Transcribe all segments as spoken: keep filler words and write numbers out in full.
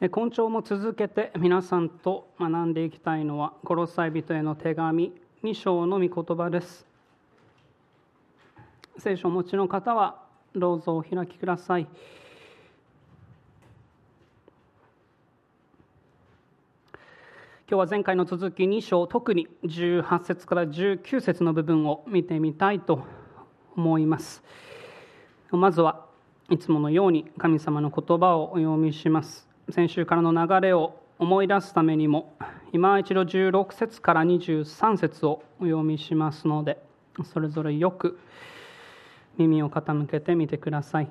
今朝も続けて皆さんと学んでいきたいのはコロサイ人への手紙に章の御言葉です。聖書をお持ちの方はどうぞお開きください。今日は前回の続きに章、特にじゅうはち節からじゅうきゅう節の部分を見てみたいと思います。まずはいつものように神様の言葉をお読みします。先週からの流れを思い出すためにも今一度じゅうろく節からにじゅうさん節をお読みしますので、それぞれよく耳を傾けてみてください。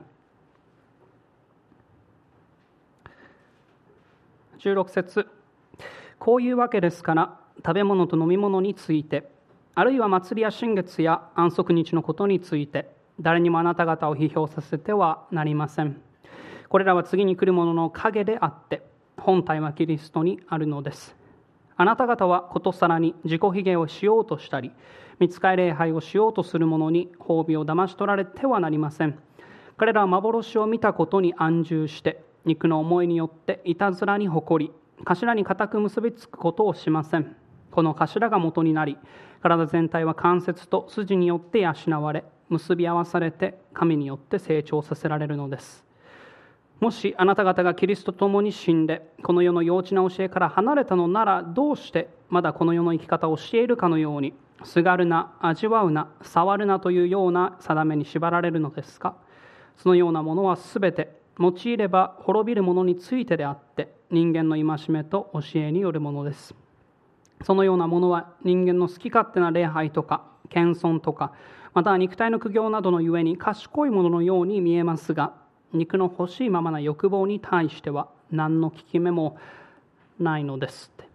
じゅうろく節、こういうわけですから食べ物と飲み物について、あるいは祭りや新月や安息日のことについて誰にもあなた方を批評させてはなりません。これらは次に来るものの影であって本体はキリストにあるのです。あなた方はことさらに自己卑下をしようとしたり御使い礼拝をしようとする者に褒美を騙し取られてはなりません。彼らは幻を見たことに安住して肉の思いによっていたずらに誇り頭に固く結びつくことをしません。この頭が元になり体全体は関節と筋によって養われ結び合わされて神によって成長させられるのです。もしあなた方がキリストと共に死んでこの世の幼稚な教えから離れたのなら、どうしてまだこの世の生き方を教えるかのようにすがるな、味わうな、触るなというような定めに縛られるのですか。そのようなものはすべて用いれば滅びるものについてであって人間の戒めと教えによるものです。そのようなものは人間の好き勝手な礼拝とか謙遜とか、または肉体の苦行などのゆえに賢いもののように見えますが、肉の欲しいままな欲望に対しては何の効き目もないのですって。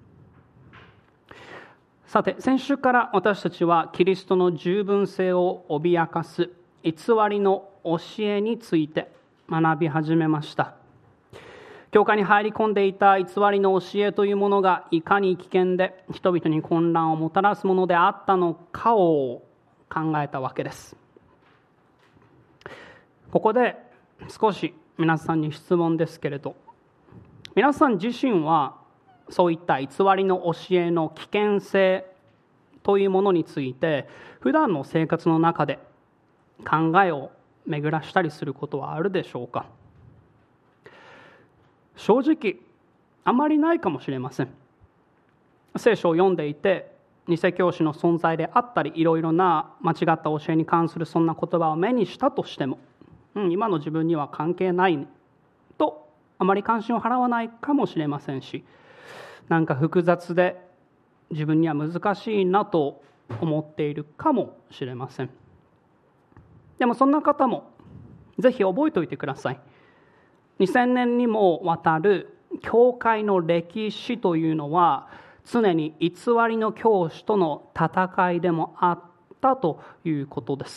さて、先週から私たちはキリストの十分性を脅かす偽りの教えについて学び始めました。教会に入り込んでいた偽りの教えというものがいかに危険で人々に混乱をもたらすものであったのかを考えたわけです。ここで少し皆さんに質問ですけれど、皆さん自身はそういった偽りの教えの危険性というものについて普段の生活の中で考えを巡らしたりすることはあるでしょうか。正直あまりないかもしれません。聖書を読んでいて偽教師の存在であったりいろいろな間違った教えに関するそんな言葉を目にしたとしても、うん、今の自分には関係ない、ね、とあまり関心を払わないかもしれませんし、なんか複雑で自分には難しいなと思っているかもしれません。でもそんな方もぜひ覚えておいてください。にせんねんにもわたる教会の歴史というのは常に偽りの教師との戦いでもあったということです。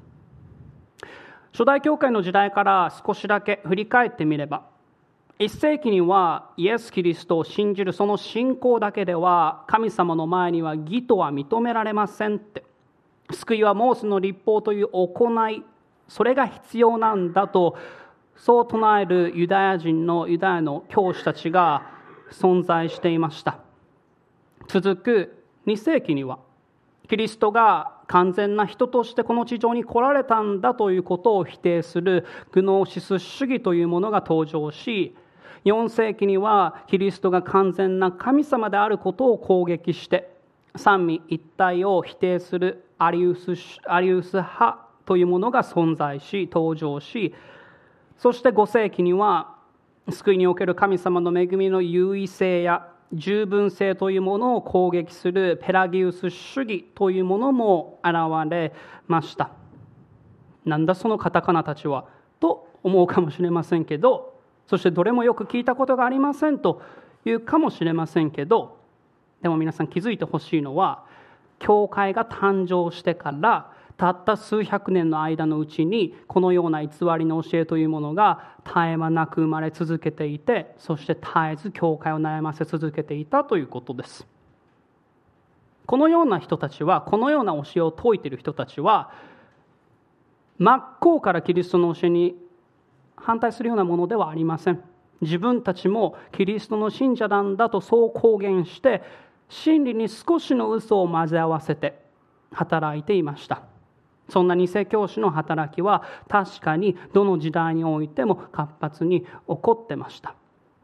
初代教会の時代から少しだけ振り返ってみれば、いっ世紀にはイエス・キリストを信じるその信仰だけでは神様の前には義とは認められませんって、救いはモーセの律法という行い、それが必要なんだとそう唱えるユダヤ人のユダヤの教師たちが存在していました。続くに世紀にはキリストが完全な人としてこの地上に来られたんだということを否定するグノーシス主義というものが登場し、よん世紀にはキリストが完全な神様であることを攻撃して三位一体を否定するアリウス、アリウス派というものが存在し登場し、そしてご世紀には救いにおける神様の恵みの優位性や十分性というものを攻撃するペラギウス主義というものも現れました。なんだそのカタカナたちはと思うかもしれませんけど、そしてどれもよく聞いたことがありませんというかもしれませんけど、でも皆さん気づいてほしいのは、教会が誕生してからたった数百年の間のうちにこのような偽りの教えというものが絶え間なく生まれ続けていて、そして絶えず教会を悩ませ続けていたということです。このような人たちは、このような教えを説いている人たちは真っ向からキリストの教えに反対するようなものではありません。 自分たちもキリストの信者なんだとそう公言して、真理に少しの嘘を混ぜ合わせて働いていました。そんな偽教師の働きは確かにどの時代においても活発に起こってました。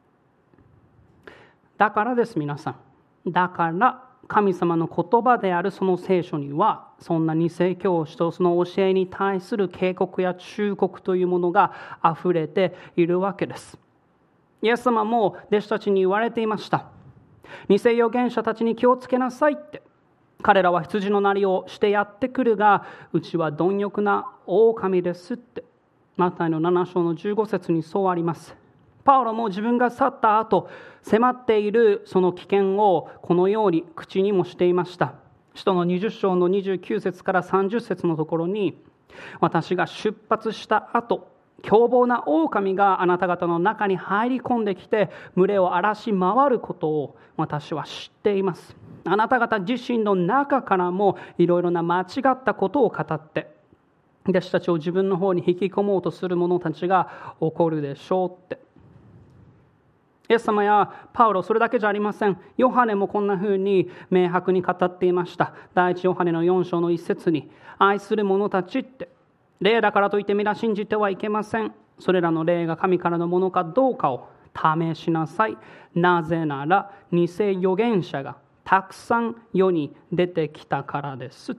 だからです、皆さん。だから神様の言葉であるその聖書には、そんな偽教師とその教えに対する警告や忠告というものがあふれているわけです。イエス様も弟子たちに言われていました。偽預言者たちに気をつけなさいって。彼らは羊のなりをしてやってくるが、うちは貪欲な狼ですって。マタイのなな章のじゅうご節にそうあります。パウロも自分が去った後、迫っているその危険をこのように口にもしていました。使徒のにじゅう章のにじゅうきゅう節からさんじゅう節のところに、私が出発した後、凶暴な狼があなた方の中に入り込んできて、群れを荒らし回ることを私は知っています。あなた方自身の中からもいろいろな間違ったことを語って、弟子たちを自分の方に引き込もうとする者たちが起こるでしょうって。イエス様やパウロ、それだけじゃありません。ヨハネもこんな風に明白に語っていました。第一ヨハネのよん章の一節に、愛する者たちって、霊だからといって皆信じてはいけません。それらの霊が神からのものかどうかを試しなさい。なぜなら偽預言者がたくさん世に出てきたからですって。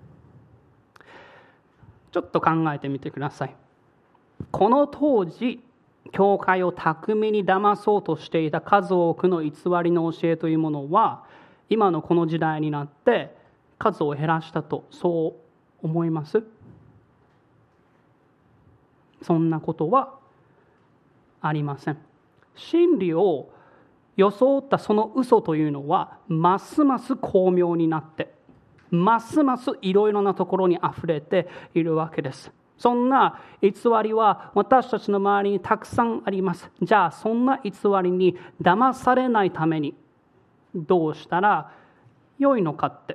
ちょっと考えてみてください。この当時、教会を巧みに騙そうとしていた数多くの偽りの教えというものは、今のこの時代になって数を減らしたとそう思います？そんなことはありません。真理を装ったその嘘というのは、ますます巧妙になって、ますますいろいろなところにあふれているわけです。そんな偽りは私たちの周りにたくさんあります。じゃあそんな偽りに騙されないためにどうしたら良いのかって。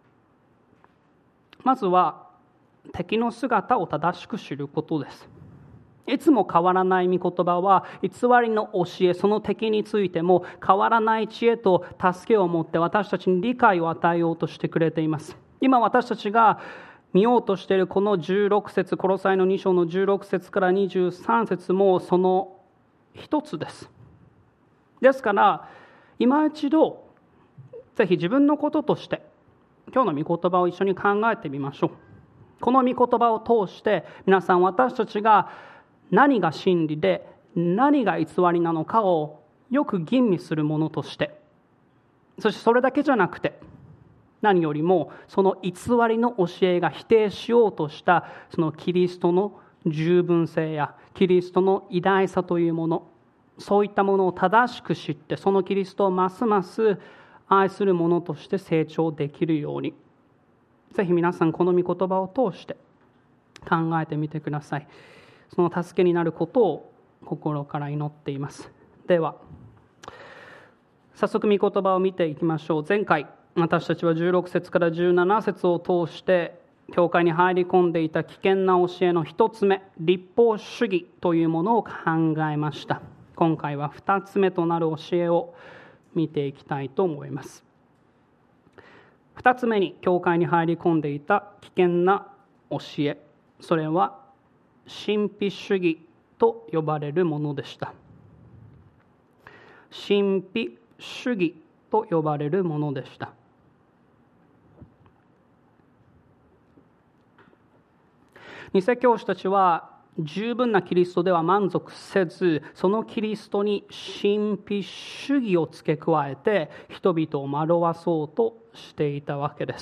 まずは敵の姿を正しく知ることです。いつも変わらない御言葉は偽りの教え、その敵についても変わらない知恵と助けを持って私たちに理解を与えようとしてくれています。今私たちが見ようとしているこのじゅうろく節、コロサイのに章のじゅうろく節からにじゅうさん節もその一つです。ですから今一度ぜひ自分のこととして今日の御言葉を一緒に考えてみましょう。この御言葉を通して皆さん、私たちが何が真理で何が偽りなのかをよく吟味するものとして、そしてそれだけじゃなくて、何よりもその偽りの教えが否定しようとしたそのキリストの十分性やキリストの偉大さというもの、そういったものを正しく知って、そのキリストをますます愛するものとして成長できるように、ぜひ皆さんこの御言葉を通して考えてみてください。その助けになることを心から祈っています。では早速御言葉を見ていきましょう。前回私たちはじゅうろく節からじゅうなな節を通して教会に入り込んでいた危険な教えの一つ目、律法主義というものを考えました。今回は二つ目となる教えを見ていきたいと思います。二つ目に教会に入り込んでいた危険な教え、それは神秘主義と呼ばれるものでした。神秘主義と呼ばれるものでした。偽教師たちは十分なキリストでは満足せず、そのキリストに神秘主義を付け加えて人々を惑わそうとしていたわけです。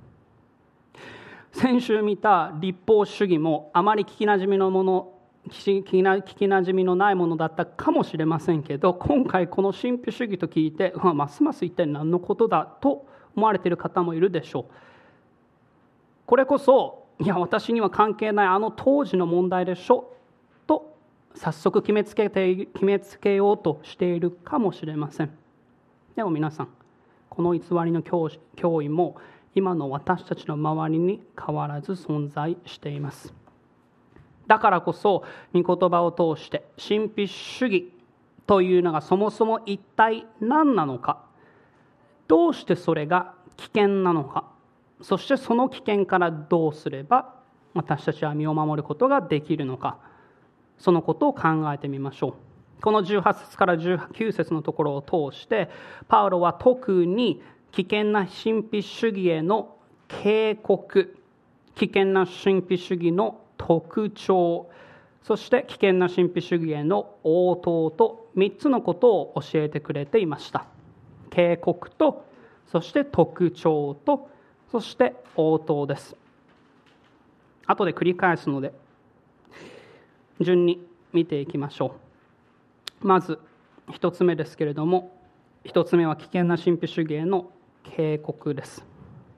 先週見た律法主義もあまり聞きなじみのもの聞きな聞きなじみのないものだったかもしれませんけど、今回この神秘主義と聞いて、ますます一体何のことだと思われている方もいるでしょう。これこそ、いや私には関係ないあの当時の問題でしょと早速決めつけて決めつけようとしているかもしれません。でも皆さん、この偽りの脅威も今の私たちの周りに変わらず存在しています。 だからこそ御言葉を通して神秘主義というのがそもそも一体何なのか、どうしてそれが危険なのか、そしてその危険からどうすれば私たちは身を守ることができるのか、そのことを考えてみましょう。このじゅうはち節からじゅうきゅう節のところを通してパウロは特に危険な神秘主義への警告、危険な神秘主義の特徴、そして危険な神秘主義への応答とみっつのことを教えてくれていました。警告と、そして特徴と、そして応答です。後で繰り返すので順に見ていきましょう。まず一つ目ですけれども、一つ目は危険な神秘主義への警告です。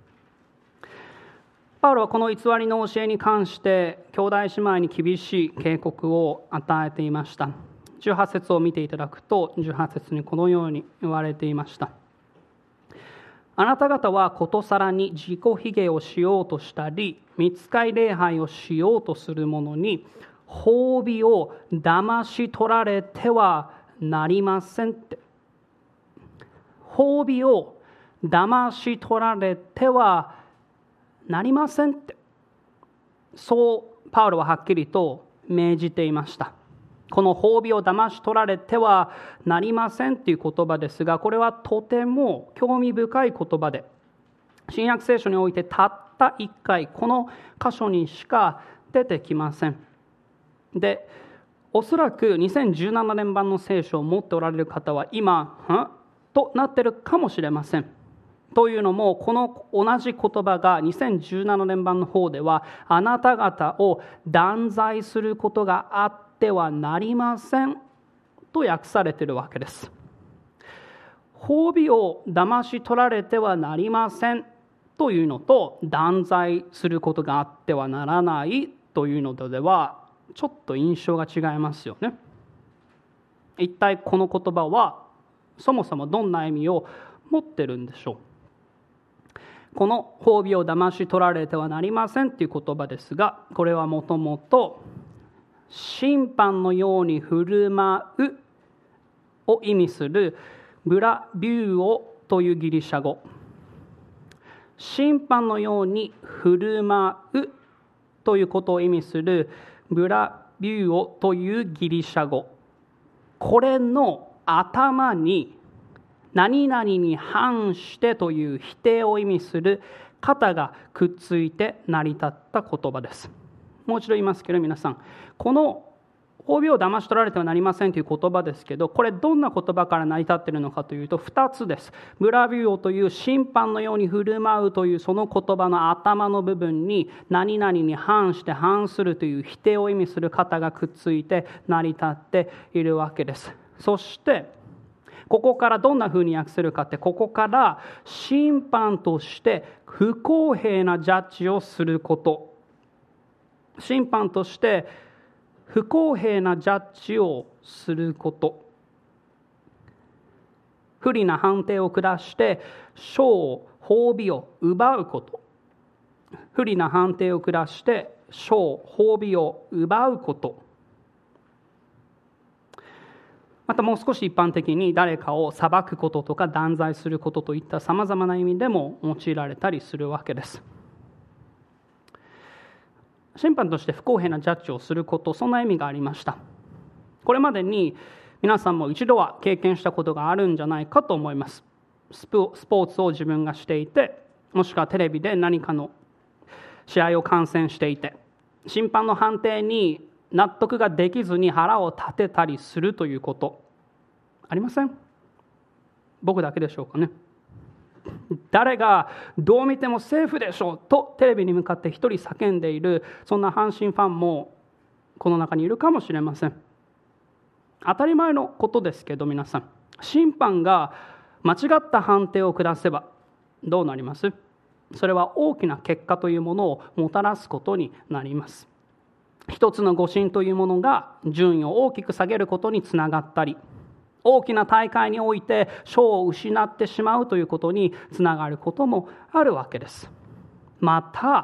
パウロはこの偽りの教えに関して兄弟姉妹に厳しい警告を与えていました。じゅうはち節を見ていただくと、じゅうはち節にこのように言われていました。あなた方はことさらに自己卑下をしようとしたり、御使い礼拝をしようとする者に褒美を騙し取られてはなりませんって。褒美を騙し取られてはなりませんって、そうパウロははっきりと命じていました。この褒美を騙し取られてはなりませんという言葉ですが、これはとても興味深い言葉で、新約聖書においてたったいっかいこの箇所にしか出てきません。で、おそらくにせんじゅうななねん版の聖書を持っておられる方は今、んとなっているかもしれません。というのも、この同じ言葉がにせんじゅうななねん版の方では、あなた方を断罪することがあってはなりませんと訳されているわけです。褒美を騙し取られてはなりませんというのと、断罪することがあってはならないというのとではちょっと印象が違いますよね。一体この言葉はそもそもどんな意味を持ってるんでしょう。この褒美を騙し取られてはなりませんという言葉ですが、これはもともと審判のように振る舞うを意味するブラビューオというギリシャ語、審判のように振る舞うということを意味するブラビューオというギリシャ語、これの頭に何々に反してという否定を意味する型がくっついて成り立った言葉です。もう一度言いますけど、皆さん、この褒美を騙し取られてはなりませんという言葉ですけど、これどんな言葉から成り立っているのかというとふたつです。ブラビュオという審判のように振る舞うというその言葉の頭の部分に何々に反して反するという否定を意味する型がくっついて成り立っているわけです。そしてここからどんなふうに訳せるかって、ここから審判として不公平なジャッジをすること、審判として不公平なジャッジをすること、不利な判定を下して賞、褒美を奪うこと、不利な判定を下して賞、褒美を奪うこと、またもう少し一般的に誰かを裁くこととか断罪することといったさまざまな意味でも用いられたりするわけです。審判として不公平なジャッジをすること、そんな意味がありました。これまでに皆さんも一度は経験したことがあるんじゃないかと思います。スポーツを自分がしていて、もしくはテレビで何かの試合を観戦していて、審判の判定に納得ができずに腹を立てたりするということありません？僕だけでしょうかね。誰がどう見てもセーフでしょうとテレビに向かって一人叫んでいる、そんな阪神ファンもこの中にいるかもしれません。当たり前のことですけど、皆さん、審判が間違った判定を下せばどうなります？それは大きな結果というものをもたらすことになります。一つの誤審というものが順位を大きく下げることにつながったり、大きな大会において賞を失ってしまうということにつながることもあるわけです。また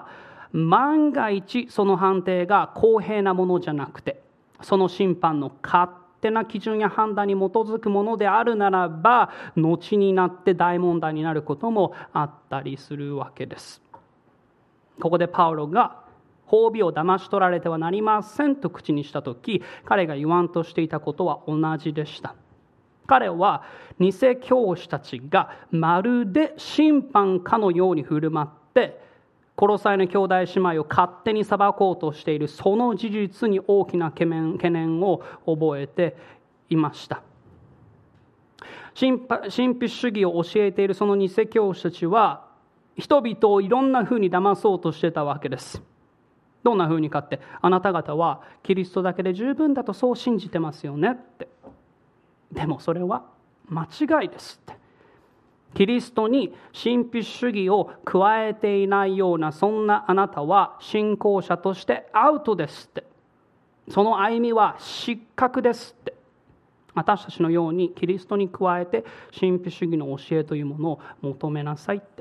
万が一その判定が公平なものじゃなくて、その審判の勝手な基準や判断に基づくものであるならば、後になって大問題になることもあったりするわけです。ここでパウロが褒美を騙し取られてはなりませんと口にしたとき、彼が言わんとしていたことは同じでした。彼は偽教師たちがまるで審判かのように振る舞って、コロサイの兄弟姉妹を勝手に裁こうとしているその事実に大きな懸念、懸念を覚えていました。神秘主義を教えているその偽教師たちは、人々をいろんなふうに騙そうとしてたわけです。どんなふうにかって、あなた方はキリストだけで十分だとそう信じてますよねって。でもそれは間違いですって。キリストに神秘主義を加えていないようなそんなあなたは信仰者としてアウトですって。その歩みは失格ですって。私たちのようにキリストに加えて神秘主義の教えというものを求めなさいって。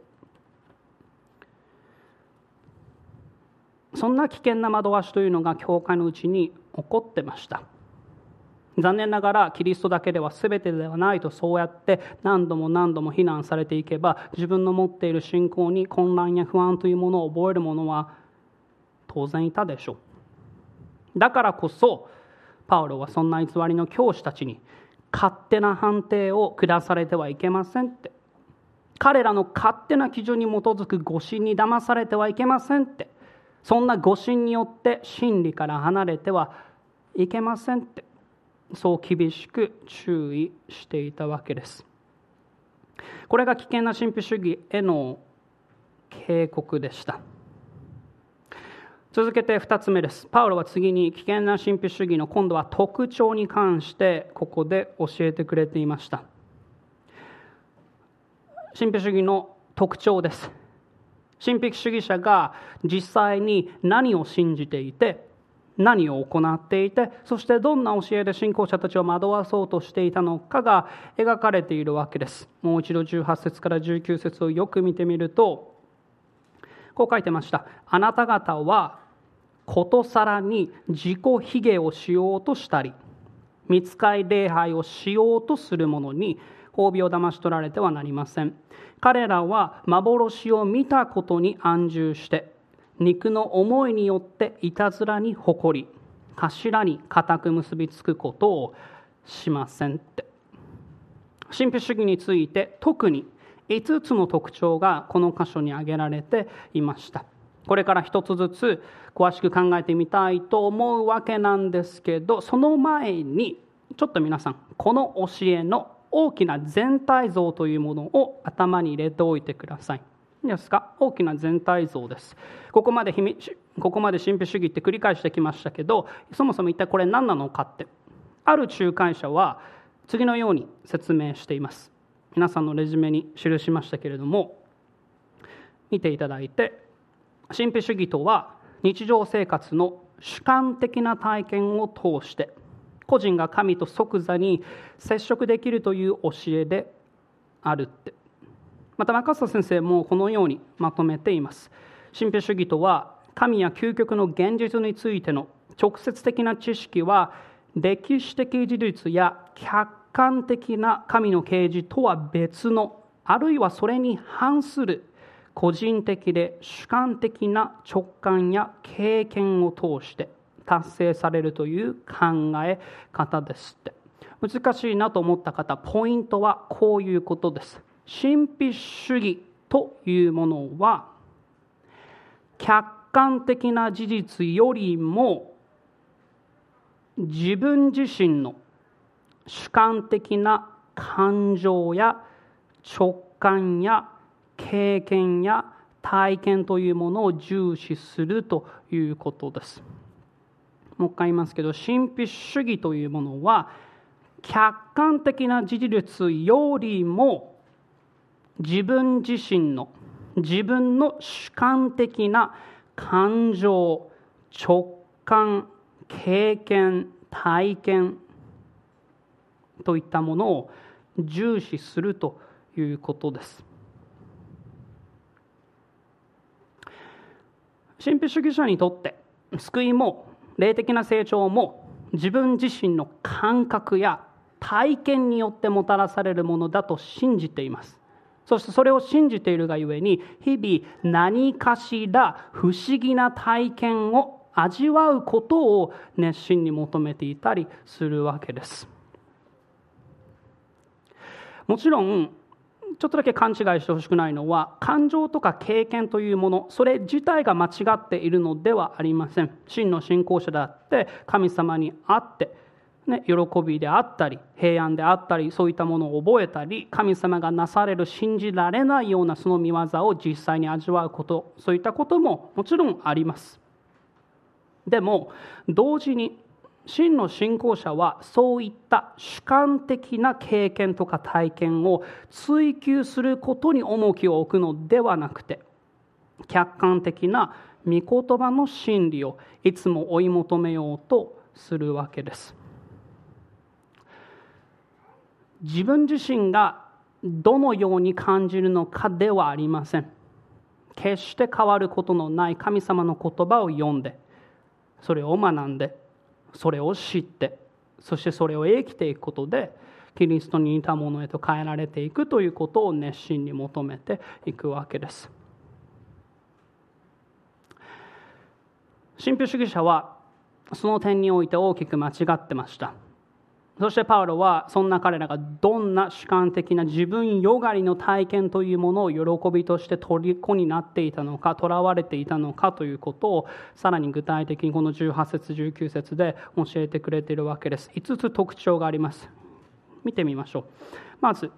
そんな危険な惑わしというのが教会のうちに起こってました。残念ながらキリストだけでは全てではないと、そうやって何度も何度も非難されていけば、自分の持っている信仰に混乱や不安というものを覚える者は当然いたでしょう。だからこそパウロはそんな偽りの教師たちに勝手な判定を下されてはいけませんって、彼らの勝手な基準に基づく誤信に騙されてはいけませんって、そんな誤信によって真理から離れてはいけませんって、そう厳しく注意していたわけです。これが危険な神秘主義への警告でした。続けてふたつめです。パウロは次に危険な神秘主義の今度は特徴に関してここで教えてくれていました。神秘主義の特徴です。神秘主義者が実際に何を信じていて、何を行っていて、そしてどんな教えで信仰者たちを惑わそうとしていたのかが描かれているわけです。もう一度じゅうはち節からじゅうきゅう節をよく見てみると、こう書いてました。あなた方はことさらに自己卑下をしようとしたり、御使い礼拝をしようとする者に褒美を騙し取られてはなりません。彼らは幻を見たことに安住して、肉の思いによっていたずらに誇り、頭に固く結びつくことをしませんって。神秘主義について特にいつつの特徴がこの箇所に挙げられていました。これから一つずつ詳しく考えてみたいと思うわけなんですけど、その前にちょっと皆さん、この教えの大きな全体像というものを頭に入れておいてください。いいですか？大きな全体像です。ここまでここまで神秘主義って繰り返してきましたけど、そもそも一体これ何なのかって、ある仲介者は次のように説明しています。皆さんのレジュメに記しましたけれども、見ていただいて、神秘主義とは日常生活の主観的な体験を通して個人が神と即座に接触できるという教えであるって。また中里先生もこのようにまとめています。神秘主義とは神や究極の現実についての直接的な知識は歴史的事実や客観的な神の啓示とは別の、あるいはそれに反する個人的で主観的な直感や経験を通して達成されるという考え方ですって。難しいなと思った方、ポイントはこういうことです。神秘主義というものは客観的な事実よりも自分自身の主観的な感情や直感や経験や体験というものを重視するということです。もう一回言いますけど、神秘主義というものは客観的な事実よりも自分自身の自分の主観的な感情、直感、経験、体験といったものを重視するということです。 神秘主義者にとって救いも霊的な成長も自分自身の感覚や体験によってもたらされるものだと信じています。そしてそれを信じているがゆえに、日々何かしら不思議な体験を味わうことを熱心に求めていたりするわけです。もちろんちょっとだけ勘違いしてほしくないのは、感情とか経験というもの、それ自体が間違っているのではありません。真の信仰者であって神様に会って、ね、喜びであったり平安であったり、そういったものを覚えたり、神様がなされる信じられないようなその御業を実際に味わうこと、そういったことももちろんあります。でも同時に真の信仰者はそういった主観的な経験とか体験を追求することに重きを置くのではなくて、客観的な御言葉の真理をいつも追い求めようとするわけです。自分自身がどのように感じるのかではありません。決して変わることのない神様の言葉を読んで、それを学んで、それを知って、そしてそれを生きていくことでキリストに似たものへと変えられていくということを熱心に求めていくわけです。神秘主義者はその点において大きく間違ってました。そしてパウロはそんな彼らがどんな主観的な自分よがりの体験というものを喜びとして虜になっていたのか、囚われていたのかということをさらに具体的にこのじゅうはち節じゅうきゅう節で教えてくれているわけです。いつつ特徴があります。見てみましょう。まず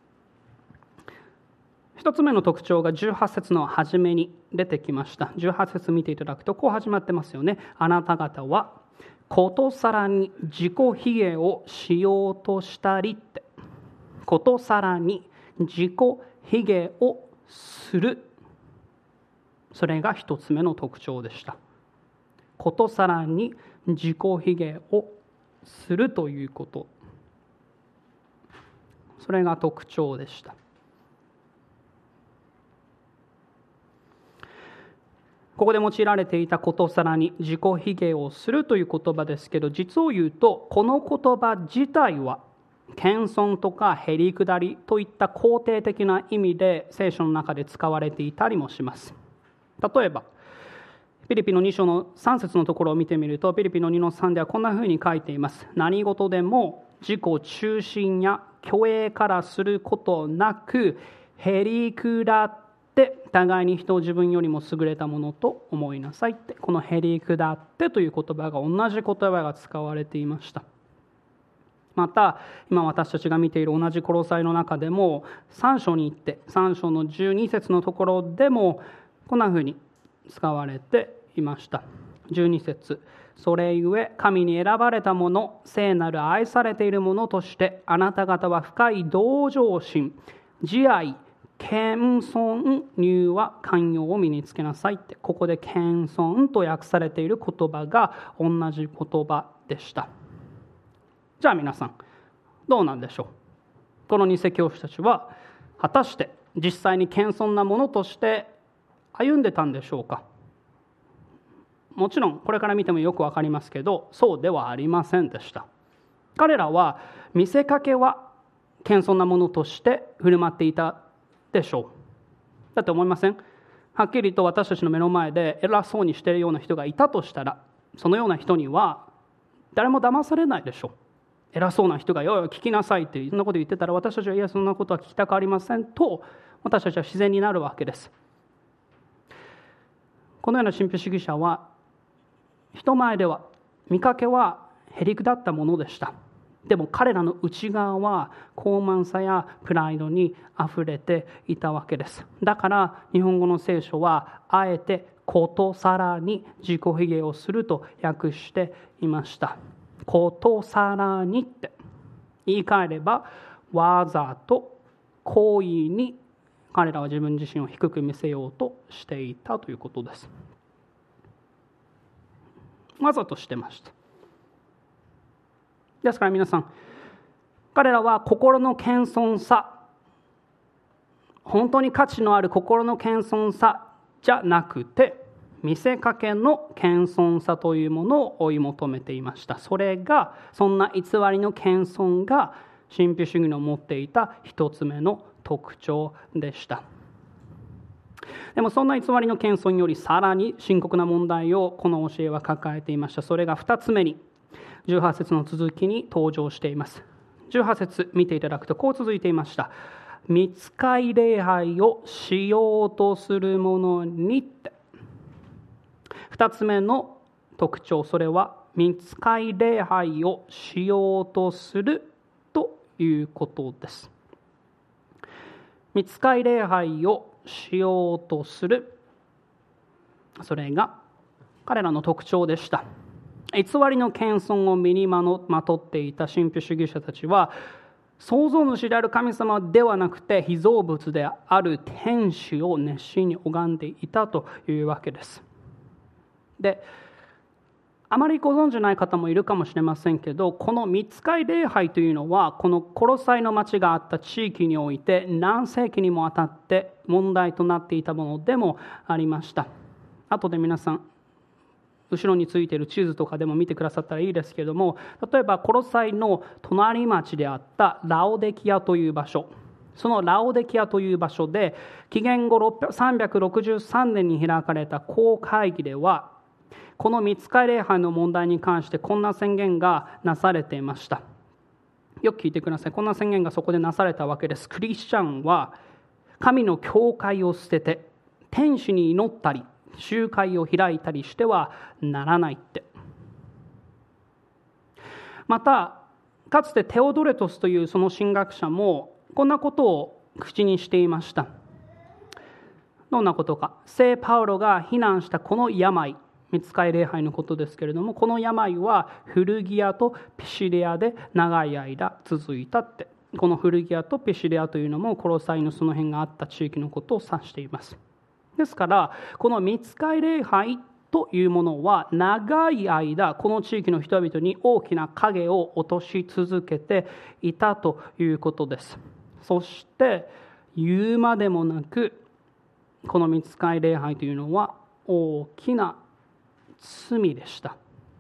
一つ目の特徴がじゅうはち節の初めに出てきました。じゅうはち節見ていただくとこう始まってますよね。あなた方はことさらに自己卑下をしようとしたりって、ことさらに自己卑下をする、それが一つ目の特徴でした。ことさらに自己卑下をするということ、それが特徴でした。ここで用いられていたことさらに自己卑下をするという言葉ですけど、実を言うとこの言葉自体は謙遜とかへりくだりといった肯定的な意味で聖書の中で使われていたりもします。例えばピリピのに章のさん節のところを見てみると、ピリピのにのさんではこんなふうに書いています。何事でも自己中心や虚栄からすることなく、へりくだってで互いに人を自分よりも優れたものと思いなさいって、このへりくだってという言葉が同じ言葉が使われていました。また今私たちが見ている同じコロサイの中でもさん章に行ってさん章のじゅうに節のところでもこんなふうに使われていました。じゅうに節、それゆえ神に選ばれたもの、聖なる愛されているものとしてあなた方は深い同情心、慈愛、謙遜には寛容を身につけなさいって、ここで謙遜と訳されている言葉が同じ言葉でした。じゃあ皆さんどうなんでしょう。この偽教師たちは果たして実際に謙遜なものとして歩んでたんでしょうか。もちろんこれから見てもよくわかりますけど、そうではありませんでした。彼らは見せかけは謙遜なものとして振る舞っていたでしょう。だって思いません？はっきりと私たちの目の前で偉そうにしているような人がいたとしたら、そのような人には誰も騙されないでしょう。偉そうな人がよい聞きなさいってそんなこと言ってたら、私たちはいやそんなことは聞きたくありませんと私たちは自然になるわけです。このような神秘主義者は人前では見かけはへりくだったものでした。でも彼らの内側は高慢さやプライドにあふれていたわけです。だから日本語の聖書はあえてことさらに自己卑下をすると訳していました。ことさらにって言い換えれば、わざと故意に彼らは自分自身を低く見せようとしていたということです。わざとしてました。ですから皆さん、彼らは心の謙遜さ、本当に価値のある心の謙遜さじゃなくて、 見せかけの謙遜さというものを追い求めていました。それが、そんな偽りの謙遜が神秘主義の持っていた一つ目の特徴でした。でもそんな偽りの謙遜よりさらに深刻な問題をこの教えは抱えていました。それが二つ目にじゅうはち節の続きに登場しています。じゅうはち節見ていただくとこう続いていました。御使い礼拝をしようとする者にって。二つ目の特徴、それは御使い礼拝をしようとするということです。御使い礼拝をしようとする、それが彼らの特徴でした。偽りの謙遜を身にまとっていた神秘主義者たちは、創造主である神様ではなくて被造物である天使を熱心に拝んでいたというわけです。で、あまりご存じない方もいるかもしれませんけど、この御使い礼拝というのはこのコロサイの町があった地域において何世紀にもわたって問題となっていたものでもありました。後で皆さん後ろについている地図とかでも見てくださったらいいですけれども、例えばコロサイの隣町であったラオデキアという場所、そのラオデキアという場所で紀元後さんびゃくろくじゅうさんねんに開かれた公会議では、この御使い礼拝の問題に関してこんな宣言がなされていました。よく聞いてください。こんな宣言がそこでなされたわけです。クリスチャンは神の教会を捨てて天使に祈ったり集会を開いたりしてはならないって。またかつてテオドレトスというその神学者もこんなことを口にしていました。どんなことか。聖パウロが非難したこの病、御使い礼拝のことですけれども、この病はフルギアとピシレアで長い間続いたって。このフルギアとピシレアというのもコロサイのその辺があった地域のことを指しています。ですからこの御使い礼拝というものは長い間この地域の人々に大きな影を落とし続けていたということです。そして言うまでもなくこの御使い礼拝というのは大きな罪でした。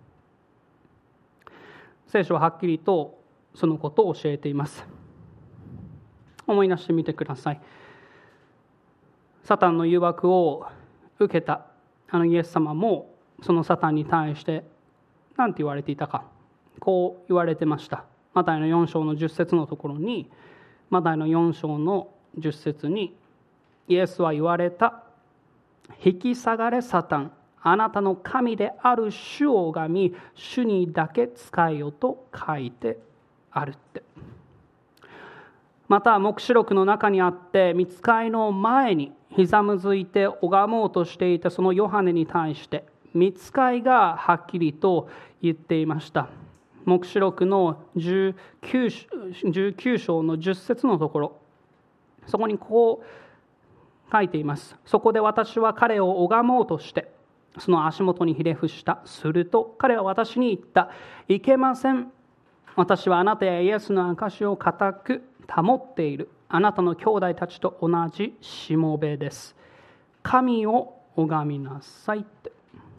聖書ははっきりとそのことを教えています。思い出してみてください。サタンの誘惑を受けたあのイエス様もそのサタンに対して何て言われていたか、こう言われてました。マタイのよん章のじゅっ節のところに、マタイのよん章のじゅっ節にイエスは言われた。引き下がれサタン、あなたの神である主を拝み主にだけ仕えよと書いてあるって。また黙示録の中にあって御使いの前にひざむずいて拝もうとしていたそのヨハネに対して御使いがはっきりと言っていました。黙示録のじゅうきゅう章のじゅっ節のところ、そこにこう書いています。そこで私は彼を拝もうとしてその足元にひれ伏した。すると彼は私に言った。いけません。私はあなたやイエスの証を固く保っている。あなたの兄弟たちと同じしもべです。神を拝みなさいって。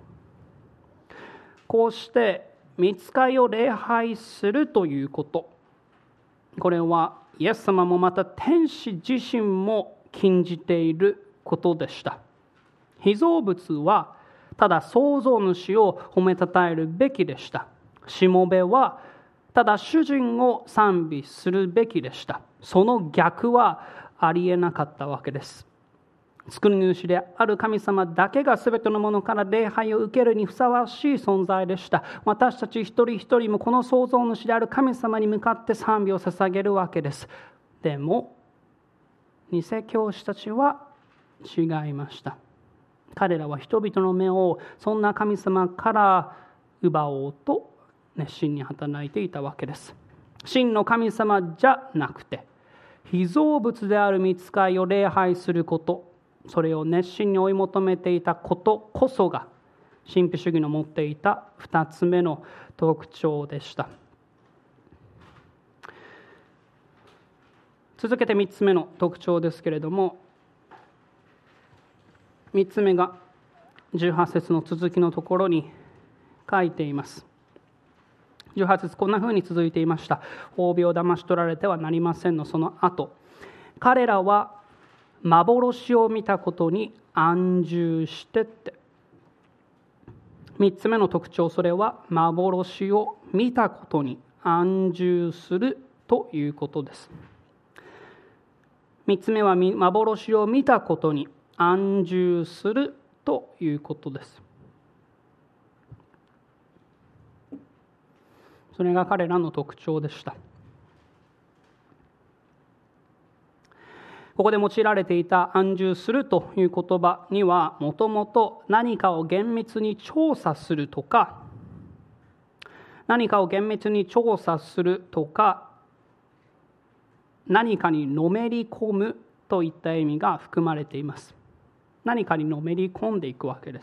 こうして御使いを礼拝するということ、これはイエス様もまた天使自身も禁じていることでした。被造物はただ創造主を褒めたたえるべきでした。しもべはただ主人を賛美するべきでした。その逆はありえなかったわけです。作り主である神様だけがすべてのものから礼拝を受けるにふさわしい存在でした。私たち一人一人もこの創造主である神様に向かって賛美を捧げるわけです。でも偽教師たちは違いました。彼らは人々の目をそんな神様から奪おうと熱心に働いていたわけです。真の神様じゃなくて被造物である御使いを礼拝すること、それを熱心に追い求めていたことこそが神秘主義の持っていた二つ目の特徴でした。続けて三つ目の特徴ですけれども、三つ目がじゅうはち節の続きのところに書いています。じゅうはち節こんな風に続いていました。褒美を騙し取られてはなりませんのその後、彼らは幻を見たことに安住してって。みっつめの特徴、それは幻を見たことに安住するということです。みっつめは幻を見たことに安住するということです。それが彼らの特徴でした。ここで用いられていた安住するという言葉には、もともと何かを厳密に調査するとか、何かを厳密に調査するとか、何かにのめり込むといった意味が含まれています。何かにのめり込んでいくわけです。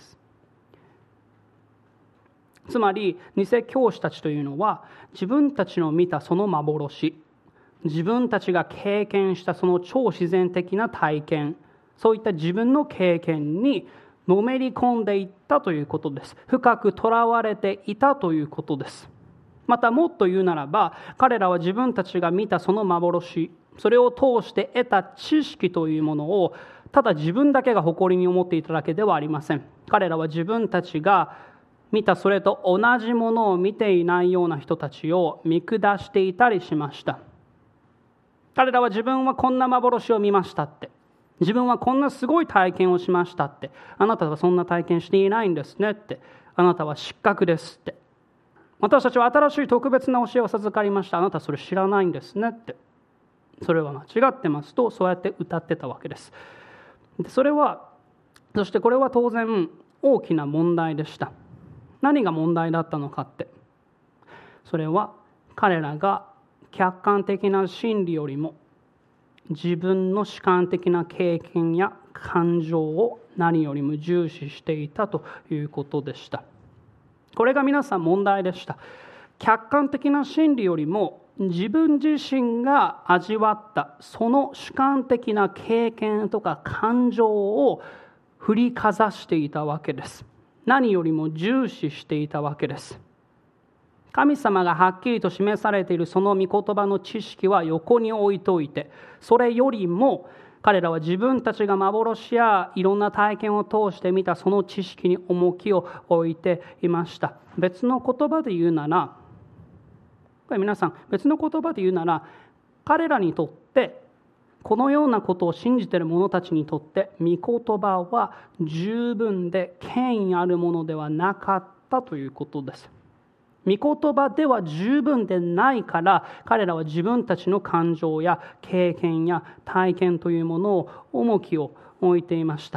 つまり、偽教師たちというのは、自分たちの見たその幻、自分たちが経験したその超自然的な体験、そういった自分の経験にのめり込んでいったということです。深くとらわれていたということです。またもっと言うならば、彼らは自分たちが見たその幻、それを通して得た知識というものを、ただ自分だけが誇りに思っていただけではありません。彼らは自分たちが見たそれと同じものを見ていないような人たちを見下していたりしました。彼らは自分はこんな幻を見ましたって、自分はこんなすごい体験をしましたって、あなたはそんな体験していないんですねって、あなたは失格ですって、私たちは新しい特別な教えを授かりました、あなたはそれ知らないんですねって、それは間違ってますと、そうやって歌ってたわけです。でそれはそしてこれは当然大きな問題でした。何が問題だったのかって、それは彼らが客観的な真理よりも自分の主観的な経験や感情を何よりも重視していたということでした。これが皆さん問題でした。客観的な真理よりも自分自身が味わったその主観的な経験とか感情を振りかざしていたわけです。何よりも重視していたわけです。神様がはっきりと示されているその御言葉の知識は横に置いといて、それよりも彼らは自分たちが幻やいろんな体験を通して見たその知識に重きを置いていました。別の言葉で言うなら、これ皆さん別の言葉で言うなら、彼らにとってこのようなことを信じている者たちにとって御言葉は十分で権威あるものではなかったということです。御言葉では十分でないから、彼らは自分たちの感情や経験や体験というものを重きを置いていました。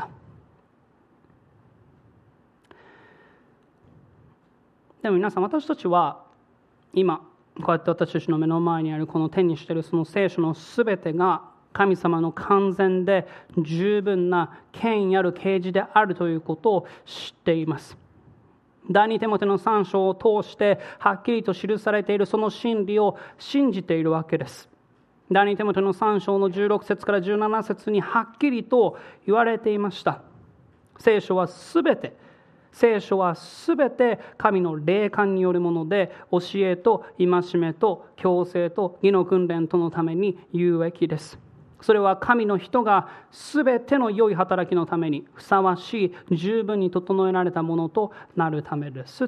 でも皆さん、私たちは今こうやって私たちの目の前にあるこの手にしているその聖書のすべてが神様の完全で十分な権威ある啓示であるということを知っています。第二テモテのさん章を通してはっきりと記されているその真理を信じているわけです。第二テモテのさん章のじゅうろく節からじゅうなな節にはっきりと言われていました。聖書はすべて聖書はすべて神の霊感によるもので、教えと戒めと矯正と義の訓練とのために有益です。それは神の人がすべての良い働きのためにふさわしい、十分に整えられたものとなるためですって。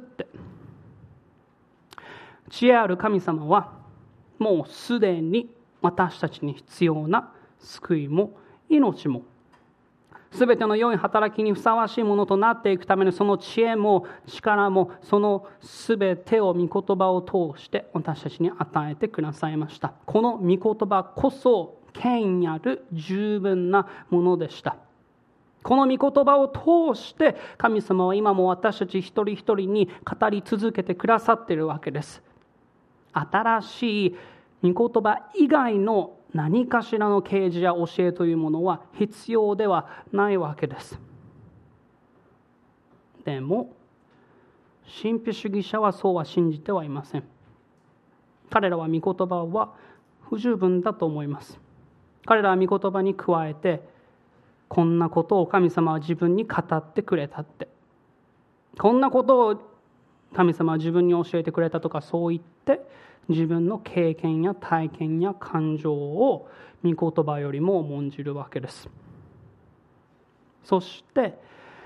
知恵ある神様はもうすでに私たちに必要な救いも命もすべての良い働きにふさわしいものとなっていくためのその知恵も力も、そのすべてを御言葉を通して私たちに与えてくださいました。この御言葉こそ権威ある十分なものでした。この御言葉を通して神様は今も私たち一人一人に語り続けてくださっているわけです。新しい御言葉以外の何かしらの啓示や教えというものは必要ではないわけです。でも神秘主義者はそうは信じてはいません。彼らは御言葉は不十分だと思います。彼らは御言葉に加えて、こんなことを神様は自分に語ってくれたって、 こんなことを神様は自分に教えてくれたとかそう言って自分の経験や体験や感情を御言葉よりも重んじるわけです。そして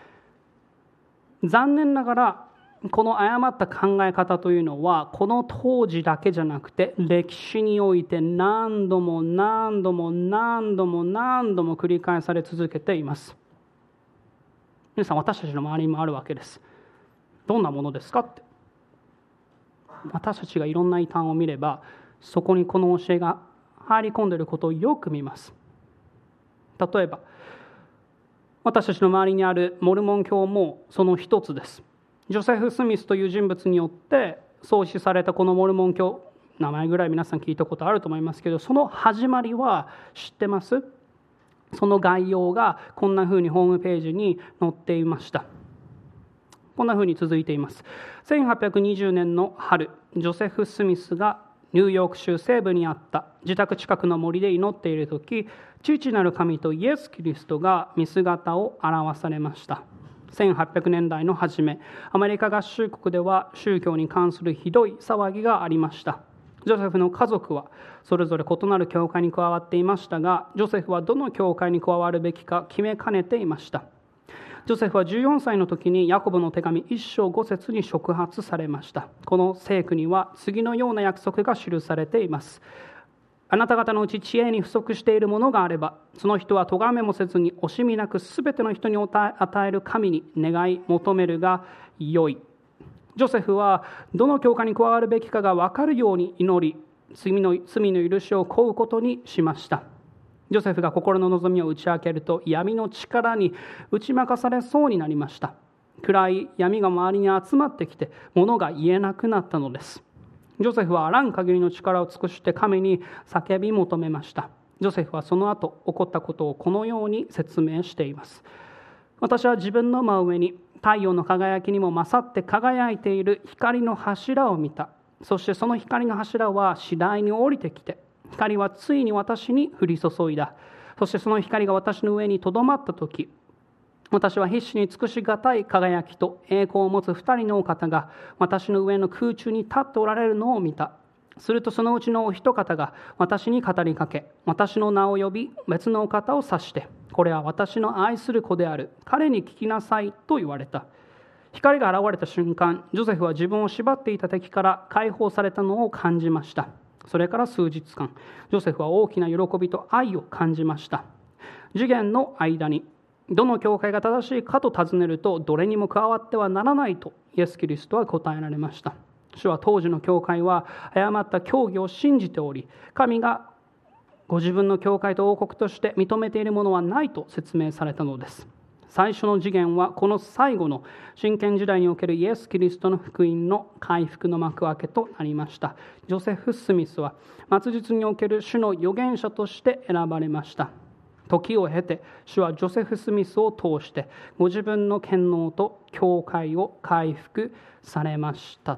残念ながらこの誤った考え方というのはこの当時だけじゃなくて歴史において何度も何度も何度も何度も繰り返され続けています。皆さん、私たちの周りにもあるわけです。どんなものですかって。私たちがいろんな異端を見ればそこにこの教えが入り込んでいることをよく見ます。例えば私たちの周りにあるモルモン教もその一つです。ジョセフ・スミスという人物によって創始されたこのモルモン教、名前ぐらい皆さん聞いたことあると思いますけど、その始まりは知ってます？その概要がこんなふうにホームページに載っていました。こんなふうに続いています。せんはっぴゃくにじゅうねんの春、ジョセフ・スミスがニューヨーク州西部にあった自宅近くの森で祈っているとき、父なる神とイエス・キリストが見姿を現されました。せんはっぴゃくねんだいの初め、アメリカ合衆国では宗教に関するひどい騒ぎがありました。ジョセフの家族はそれぞれ異なる教会に加わっていましたが、ジョセフはどの教会に加わるべきか決めかねていました。ジョセフはじゅうよんさいの時にヤコブの手紙一章五節に触発されました。この聖句には次のような約束が記されています。あなた方のうち知恵に不足しているものがあれば、その人は咎めもせずに惜しみなくすべての人に与える神に願い求めるがよい。ジョセフはどの教会に加わるべきかが分かるように祈り、罪の、罪の許しを請うことにしました。ジョセフが心の望みを打ち明けると、闇の力に打ち負かされそうになりました。暗い闇が周りに集まってきて、物が言えなくなったのです。ジョセフはあらん限りの力を尽くして神に叫び求めました。ジョセフはその後起こったことをこのように説明しています。私は自分の真上に太陽の輝きにも勝って輝いている光の柱を見た。そしてその光の柱は次第に降りてきて、光はついに私に降り注いだ。そしてその光が私の上にとどまったとき、私は必死に尽くしがたい輝きと栄光を持つ二人のお方が私の上の空中に立っておられるのを見た。するとそのうちのお一方が私に語りかけ、私の名を呼び別のお方を指して、これは私の愛する子である、彼に聞きなさいと言われた。光が現れた瞬間、ジョセフは自分を縛っていた敵から解放されたのを感じました。それから数日間、ジョセフは大きな喜びと愛を感じました。次元の間にどの教会が正しいかと尋ねると、どれにも加わってはならないとイエス・キリストは答えられました。主は当時の教会は誤った教義を信じており、神がご自分の教会と王国として認めているものはないと説明されたのです。最初の次元はこの最後の真剣時代におけるイエス・キリストの福音の回復の幕開けとなりました。ジョセフ・スミスは末日における主の預言者として選ばれました。時を経て主はジョセフ・スミスを通してご自分の権能と教会を回復されましたって。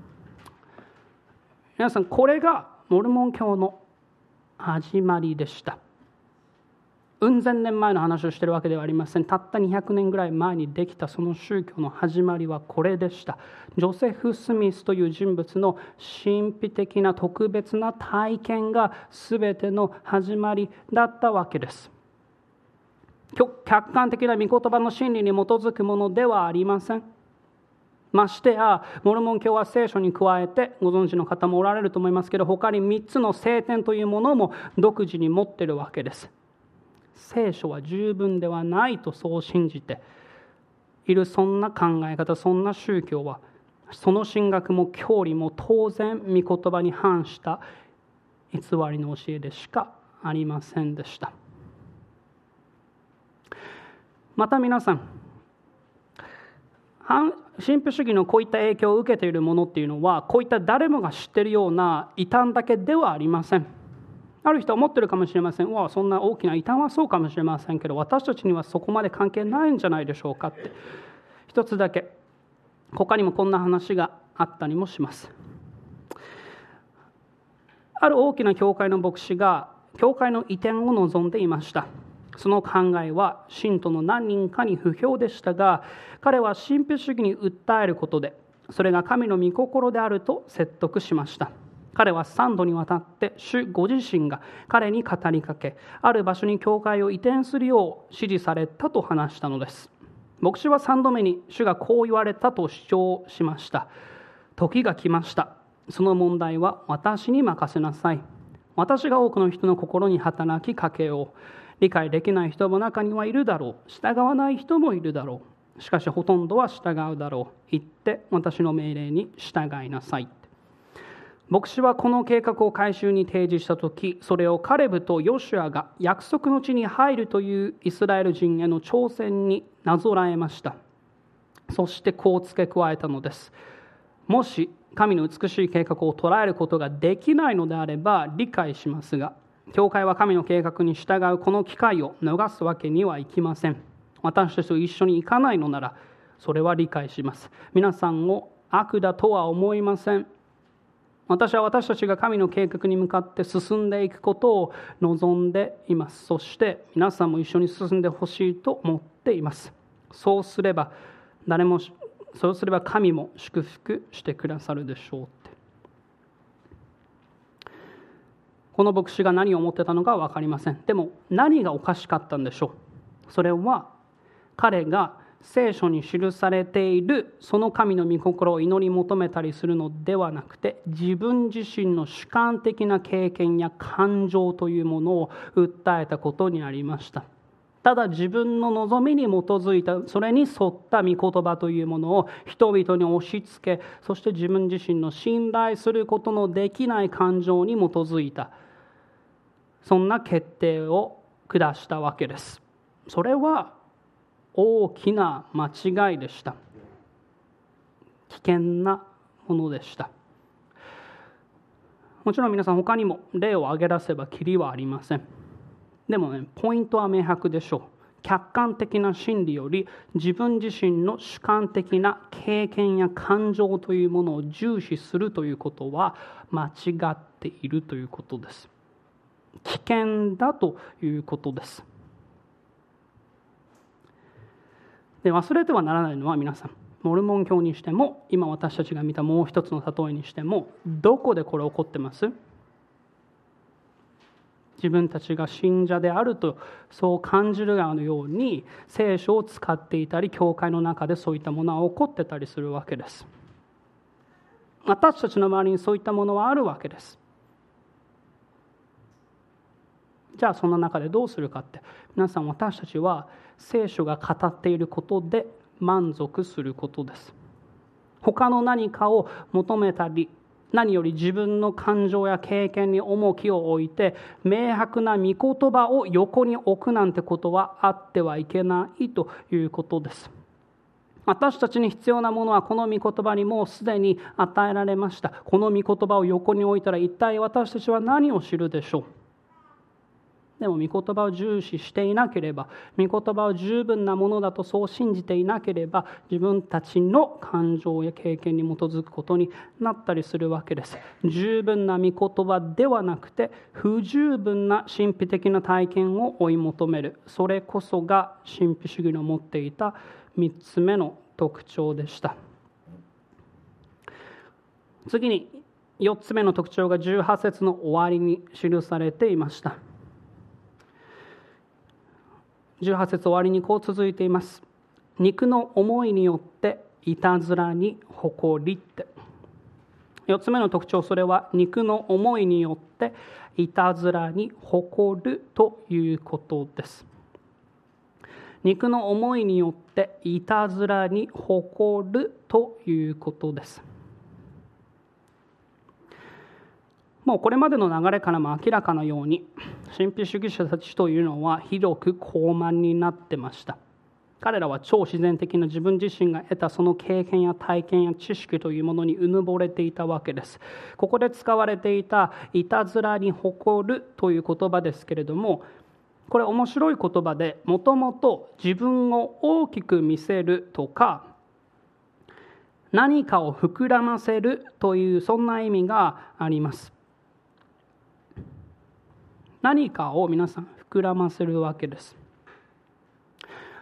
皆さん、これがモルモン教の始まりでした。うん千年前の話をしているわけではありません。たったにひゃくねんぐらい前にできたその宗教の始まりはこれでした。ジョセフ・スミスという人物の神秘的な特別な体験が全ての始まりだったわけです。客観的な御言葉の真理に基づくものではありません。ましてやモルモン教は聖書に加えて、ご存知の方もおられると思いますけど、他にみっつの聖典というものも独自に持っているわけです。聖書は十分ではないとそう信じている、そんな考え方、そんな宗教は、その神学も教理も当然御言葉に反した偽りの教えでしかありませんでした。また皆さん、神秘主義のこういった影響を受けているものっていうのは、こういった誰もが知っているような異端だけではありません。ある人は思ってるかもしれません。わあ、そんな大きな異端はそうかもしれませんけど、私たちにはそこまで関係ないんじゃないでしょうかって。一つだけ、他にもこんな話があったりもします。ある大きな教会の牧師が教会の移転を望んでいました。 その考えは信徒の何人かに不評でしたが、彼は神秘主義に訴えることで、それが神の御心であると説得しました。彼は三度にわたって主ご自身が彼に語りかけ、ある場所に教会を移転するよう指示されたと話したのです。牧師は三度目に主がこう言われたと主張しました。時が来ました。その問題は私に任せなさい。私が多くの人の心に働きかけよう。理解できない人も中にはいるだろう。従わない人もいるだろう。しかしほとんどは従うだろう。言って私の命令に従いなさい。牧師はこの計画を改宗に提示したとき、それをカレブとヨシュアが約束の地に入るというイスラエル人への挑戦になぞらえました。そしてこう付け加えたのです。もし神の美しい計画を捉えることができないのであれば理解しますが、教会は神の計画に従うこの機会を逃すわけにはいきません。私たちと一緒に行かないのなら、それは理解します。皆さんを悪だとは思いません。私は私たちが神の計画に向かって進んでいくことを望んでいます。そして皆さんも一緒に進んでほしいと思っています。そうすれば誰もそうすれば神も祝福してくださるでしょうって。この牧師が何を思ってたのかは分かりません。でも何がおかしかったんでしょう。それは彼が聖書に記されているその神の御心を祈り求めたりするのではなくて、自分自身の主観的な経験や感情というものを訴えたことになりました。ただ自分の望みに基づいた、それに沿った御言葉というものを人々に押し付け、そして自分自身の信頼することのできない感情に基づいた、そんな決定を下したわけです。それは大きな間違いでした。危険なものでした。もちろん皆さん他にも例を挙げ出せばきりはありません。でもね、ポイントは明白でしょう。客観的な真理より自分自身の主観的な経験や感情というものを重視するということは間違っているということです。危険だということです。で、忘れてはならないのは皆さん、モルモン教にしても今私たちが見たもう一つの例えにしても、どこでこれ起こってます？自分たちが信者であるとそう感じるように聖書を使っていたり、教会の中でそういったものは起こってたりするわけです。私たちの周りにそういったものはあるわけです。じゃあその中でどうするかって、皆さん、私たちは聖書が語っていることで満足することです。他の何かを求めたり、何より自分の感情や経験に重きを置いて明白な御言葉を横に置くなんてことはあってはいけないということです。私たちに必要なものはこの御言葉にもうすでに与えられました。この御言葉を横に置いたら一体私たちは何を知るでしょう。でも御言葉を重視していなければ、御言葉を十分なものだとそう信じていなければ、自分たちの感情や経験に基づくことになったりするわけです。十分な御言葉ではなくて、不十分な神秘的な体験を追い求める。それこそが神秘主義の持っていた三つ目の特徴でした。次に四つ目の特徴がじゅうはち節の終わりに記されていました。じゅうはち節終わりにこう続いています。肉の思いによっていたずらに誇りって。よっつめの特徴、それは肉の思いによっていたずらに誇るということです。肉の思いによっていたずらに誇るということです。もうこれまでの流れからも明らかなように、神秘主義者たちというのは広く高慢になってました。彼らは超自然的な自分自身が得たその経験や体験や知識というものにうぬぼれていたわけです。ここで使われていたいたずらに誇るという言葉ですけれども、これ面白い言葉で、もともと自分を大きく見せるとか何かを膨らませるというそんな意味があります。何かを皆さん膨らませるわけです。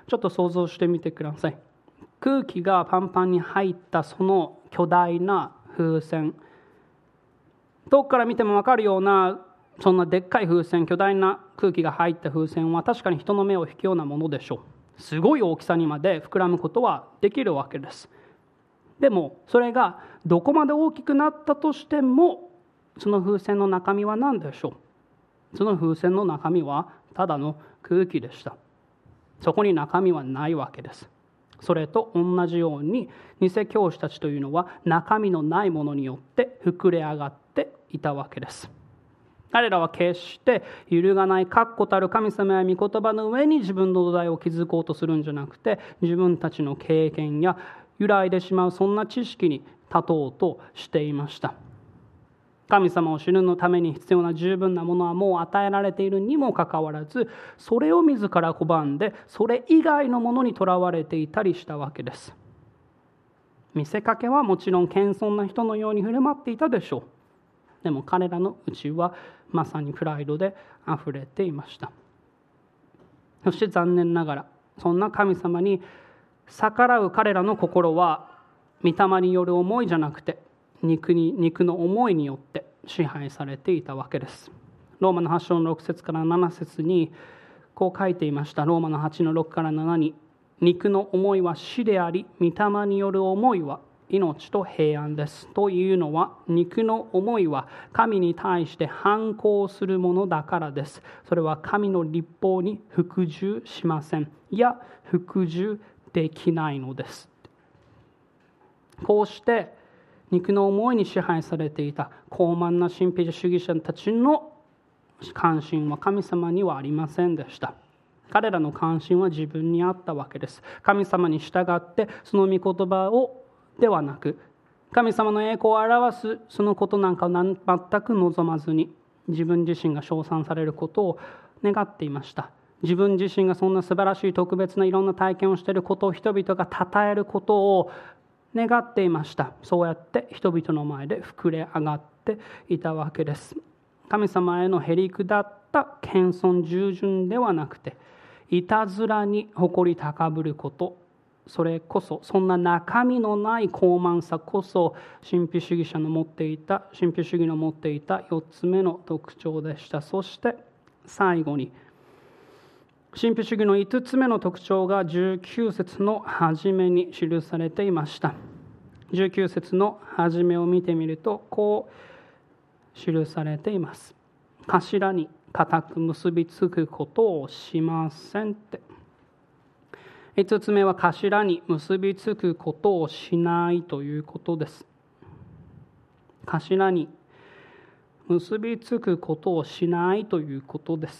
ちょっと想像してみてください。空気がパンパンに入ったその巨大な風船、遠くから見ても分かるようなそんなでっかい風船、巨大な空気が入った風船は確かに人の目を引くようなものでしょう。すごい大きさにまで膨らむことはできるわけです。でもそれがどこまで大きくなったとしても、その風船の中身は何でしょう。その風船の中身はただの空気でした。そこに中身はないわけです。それと同じように偽教師たちというのは中身のないものによって膨れ上がっていたわけです。彼らは決して揺るがない確固たる神様や御言葉の上に自分の土台を築こうとするんじゃなくて、自分たちの経験や揺らいでしまうそんな知識に立とうとしていました。神様を知るのために必要な十分なものはもう与えられているにもかかわらず、それを自ら拒んでそれ以外のものにとらわれていたりしたわけです。見せかけはもちろん謙遜な人のように振る舞っていたでしょう。でも彼らの内はまさにプライドであふれていました。そして残念ながら、そんな神様に逆らう彼らの心は御霊による思いじゃなくて肉に肉の思いによって支配されていたわけです。ローマのはち章のろく節からなな節にこう書いていました。ローマのはちのろくからななに、肉の思いは死であり、御霊による思いは命と平安です。というのは、肉の思いは神に対して反抗するものだからです。それは神の律法に服従しません。いや、服従できないのです。こうして肉の思いに支配されていた高慢な神秘主義者たちの関心は神様にはありませんでした。彼らの関心は自分にあったわけです。神様に従ってその御言葉をではなく、神様の栄光を表すそのことなんかを全く望まずに、自分自身が称賛されることを願っていました。自分自身がそんな素晴らしい特別ないろんな体験をしていることを人々が称えることを願っていました。そうやって人々の前で膨れ上がっていたわけです。神様へのへりくだった謙遜従順ではなくて、いたずらに誇り高ぶること、それこそ、そんな中身のない高慢さこそ神秘主義者の持っていた神秘主義の持っていたよっつめの特徴でした。そして最後に、神秘主義のいつつめの特徴がじゅうきゅう節の初めに記されていました。じゅうきゅう節の初めを見てみると、こう記されています。頭に固く結びつくことをしませんって。いつつめは頭に結びつくことをしないということです。頭に結びつくことをしないということです。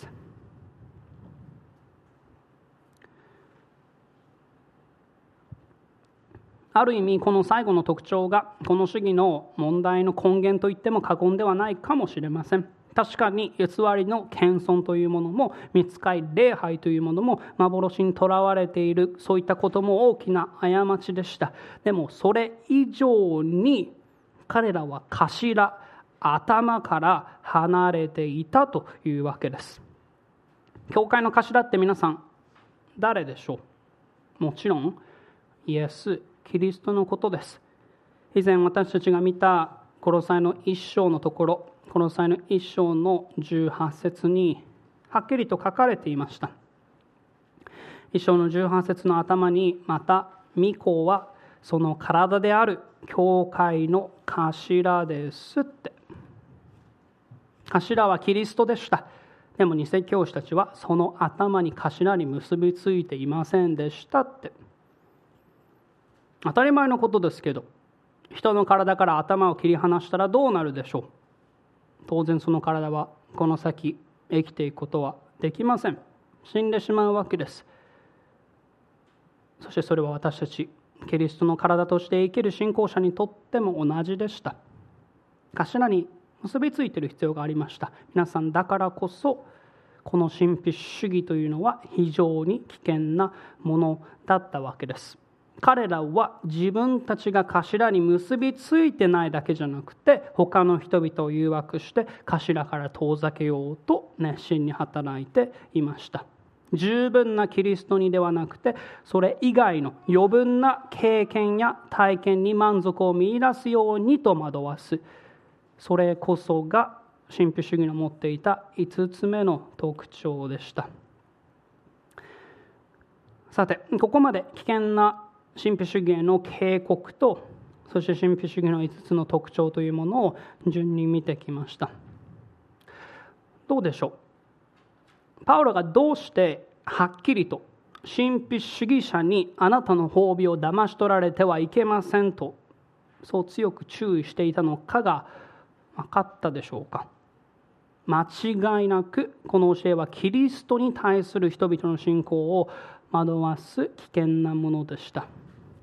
ある意味この最後の特徴がこの主義の問題の根源と言っても過言ではないかもしれません。確かに偽りの謙遜というものも、御使い礼拝というものも幻にとらわれている、そういったことも大きな過ちでした。でもそれ以上に彼らは頭、頭から離れていたというわけです。教会の頭って皆さん誰でしょう。もちろんイエス・キリストのことです。以前私たちが見たコロサイの一章のところ、コロサイの一章のじゅうはち節にはっきりと書かれていました。一章のじゅうはち節の頭に、また御子はその体である教会の頭ですって。頭はキリストでした。でも偽教師たちはその頭に頭に結びついていませんでしたって。当たり前のことですけど、人の体から頭を切り離したらどうなるでしょう。当然その体はこの先生きていくことはできません。死んでしまうわけです。そしてそれは私たちキリストの体として生きる信仰者にとっても同じでした。頭に結びついている必要がありました。皆さん、だからこそこの神秘主義というのは非常に危険なものだったわけです。彼らは自分たちが頭に結びついてないだけじゃなくて、他の人々を誘惑して頭から遠ざけようと熱心に働いていました。 十分なキリストにではなくて、それ以外の余分な経験や体験に満足を見出すようにと惑わす。それこそが神秘主義の持っていたいつつめの特徴でした。さて、ここまで危険な神秘主義への警告と、そして神秘主義のいつつの特徴というものを順に見てきました。どうでしょう。パウロがどうしてはっきりと神秘主義者にあなたの褒美を騙し取られてはいけませんとそう強く注意していたのかが分かったでしょうか。間違いなくこの教えはキリストに対する人々の信仰を惑わす危険なものでした。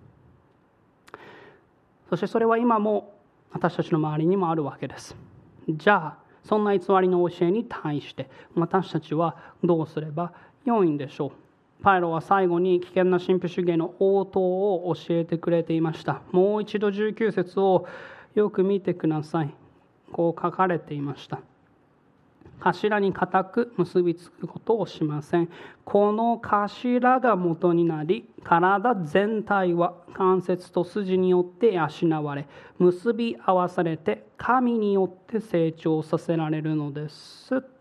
そしてそれは今も私たちの周りにもあるわけです。じゃあそんな偽りの教えに対して私たちはどうすればよいんでしょう。パウロは最後に危険な神秘主義の応答を教えてくれていました。もう一度じゅうきゅう節をよく見てください。こう書かれていました。頭に固く結びつくことをしません。この頭が元になり、体全体は関節と筋によって養われ、結び合わされて神によって成長させられるのですって。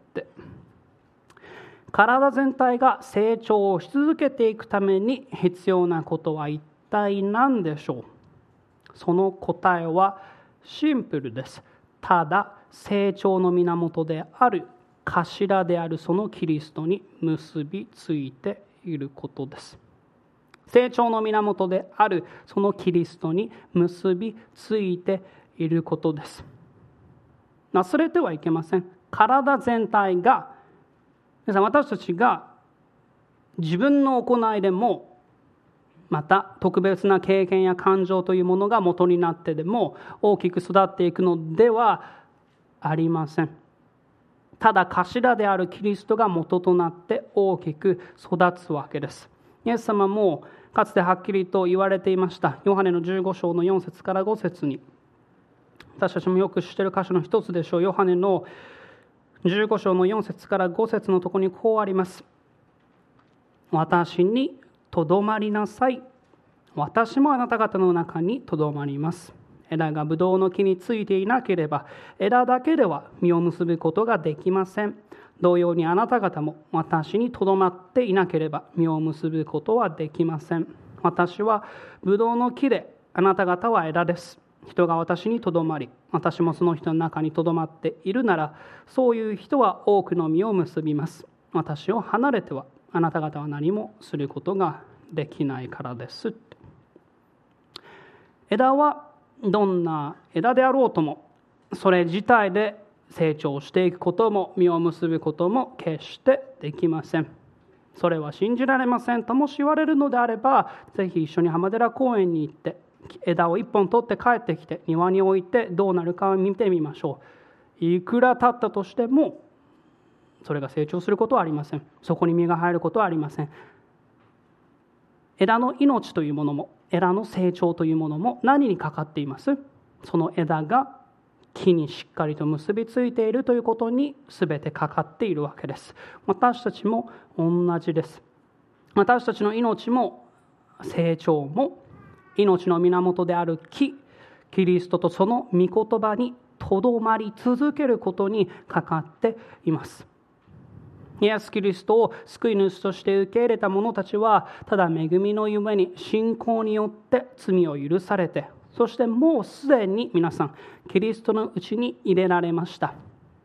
体全体が成長をし続けていくために必要なことは一体何でしょう。その答えはシンプルです。ただ成長の源である頭であるそのキリストに結びついていることです。成長の源であるそのキリストに結びついていることです。忘れてはいけません。体全体が、皆さん、私たちが自分の行いでも、また特別な経験や感情というものが元になってでも大きく育っていくのではありません。ただ頭であるキリストが元となって大きく育つわけです。イエス様もかつてはっきりと言われていました。ヨハネのじゅうご章のよん節からご節に、私たちもよく知っている箇所の一つでしょう。ヨハネのじゅうご章のよん節からご節のところにこうあります。私にとどまりなさい。私もあなた方の中にとどまります。枝がブドウの木についていなければ、枝だけでは実を結ぶことができません。同様にあなた方も私にとどまっていなければ実を結ぶことはできません。私はブドウの木で、あなた方は枝です。人が私にとどまり、私もその人の中にとどまっているなら、そういう人は多くの実を結びます。私を離れてはあなた方は何もすることができないからです。枝はどんな枝であろうとも、それ自体で成長していくことも実を結ぶことも決してできません。それは信じられませんともし言われるのであれば、ぜひ一緒に浜寺公園に行って枝を一本取って帰ってきて庭に置いてどうなるかを見てみましょう。いくら経ったとしてもそれが成長することはありません。そこに実が入ることはありません。枝の命というものも枝の成長というものも何にかかっています？その枝が木にしっかりと結びついているということに全てかかっているわけです。私たちも同じです。私たちの命も成長も命の源である木、キリストとその御言葉にとどまり続けることにかかっています。イエス・キリストを救い主として受け入れた者たちは、ただ恵みのゆえに信仰によって罪を許されて、そしてもうすでに皆さんキリストのうちに入れられました。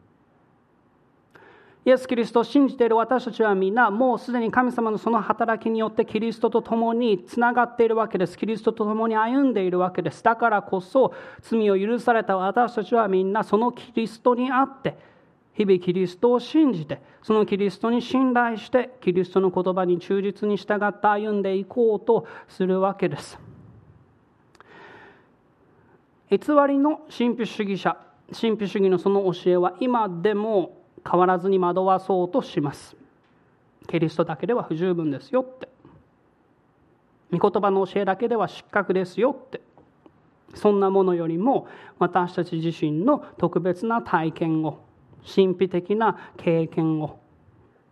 イエス・キリストを信じている私たちはみんなもうすでに神様のその働きによってキリストと共につながっているわけです。キリストと共に歩んでいるわけです。だからこそ罪を許された私たちはみんなそのキリストにあって日々キリストを信じて、そのキリストに信頼して、キリストの言葉に忠実に従って歩んでいこうとするわけです。偽りの神秘主義者、神秘主義のその教えは今でも変わらずに惑わそうとします。キリストだけでは不十分ですよって。御言葉の教えだけでは失格ですよって。そんなものよりも私たち自身の特別な体験を、神秘的な経験を、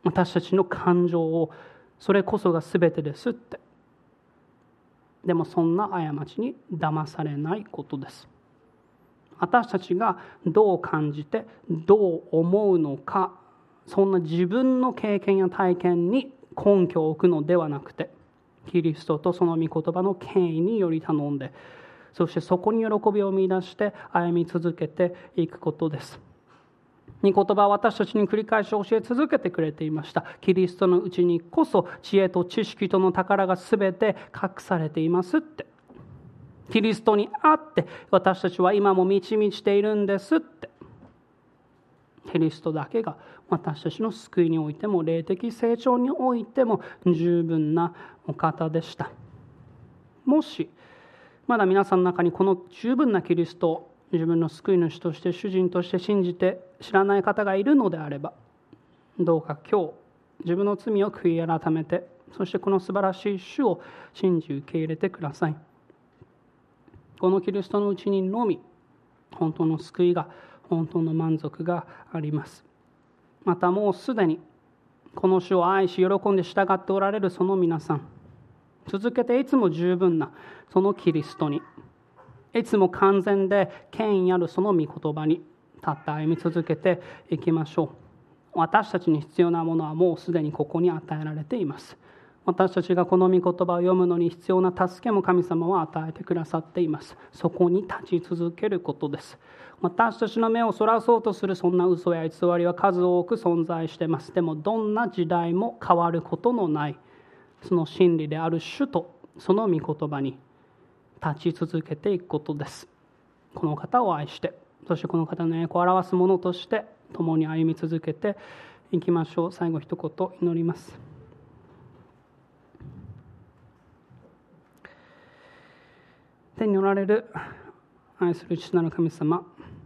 私たちの感情を、それこそが全てですって。でもそんな過ちに騙されないことです。私たちがどう感じてどう思うのか、そんな自分の経験や体験に根拠を置くのではなくて、キリストとその御言葉の権威により頼んで、そしてそこに喜びを見出して歩み続けていくことです。御言葉は私たちに繰り返し教え続けてくれていました。キリストのうちにこそ知恵と知識との宝がすべて隠されていますって。キリストにあって私たちは今も満ち満ちているんですって。キリストだけが私たちの救いにおいても霊的成長においても十分なお方でした。もしまだ皆さんの中にこの十分なキリストを自分の救い主として主人として信じて知らない方がいるのであれば、どうか今日自分の罪を悔い改めて、そしてこの素晴らしい主を信じ受け入れてください。このキリストのうちにのみ本当の救いが、本当の満足があります。またもうすでにこの主を愛し喜んで従っておられるその皆さん、続けていつも十分なそのキリストに、いつも完全で権威あるその御言葉に立って歩み続けていきましょう。私たちに必要なものはもうすでにここに与えられています。私たちがこの御言葉を読むのに必要な助けも神様は与えてくださっています。そこに立ち続けることです。私たちの目をそらそうとするそんな嘘や偽りは数多く存在しています。でもどんな時代も変わることのないその真理である主とその御言葉に立ち続けていくことです。この方を愛して、そしてこの方の栄光を表すものとして共に歩み続けていきましょう。最後一言祈ります。天におられる愛する父なる神様、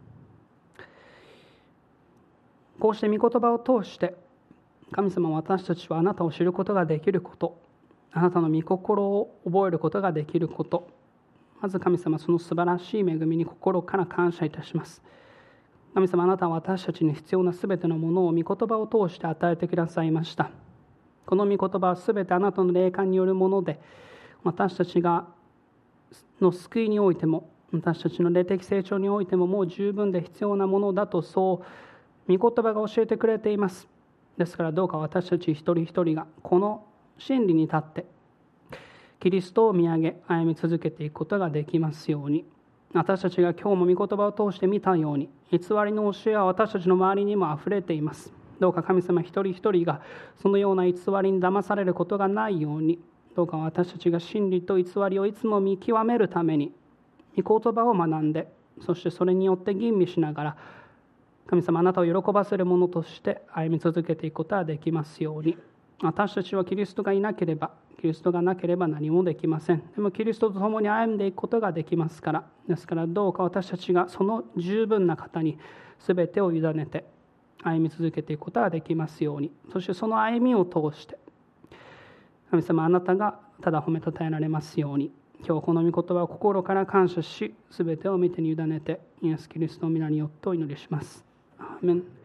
こうして御言葉を通して神様は私たちはあなたを知ることができること、あなたの御心を覚えることができること、まず神様、その素晴らしい恵みに心から感謝いたします。神様、あなたは私たちに必要なすべてのものを御言葉を通して与えてくださいました。この御言葉はすべてあなたの霊感によるもので、私たちがの救いにおいても、私たちの霊的成長においてももう十分で必要なものだと、そう御言葉が教えてくれています。ですからどうか私たち一人一人がこの真理に立ってキリストを見上げ歩み続けていくことができますように。私たちが今日も御言葉を通して見たように、偽りの教えは私たちの周りにもあふれています。どうか神様、一人一人がそのような偽りに騙されることがないように、どうか私たちが真理と偽りをいつも見極めるために御言葉を学んで、そしてそれによって吟味しながら、神様、あなたを喜ばせるものとして歩み続けていくことができますように。私たちはキリストがいなければ、キリストがなければ何もできません。でもキリストと共に歩んでいくことができますから、ですからどうか私たちがその十分な方に全てを委ねて歩み続けていくことができますように。そしてその歩みを通して神様、あなたがただ褒めたたえられますように。今日この御言葉を心から感謝し、全てを御手に委ねてイエス・キリストの皆によってお祈りします。アーメン。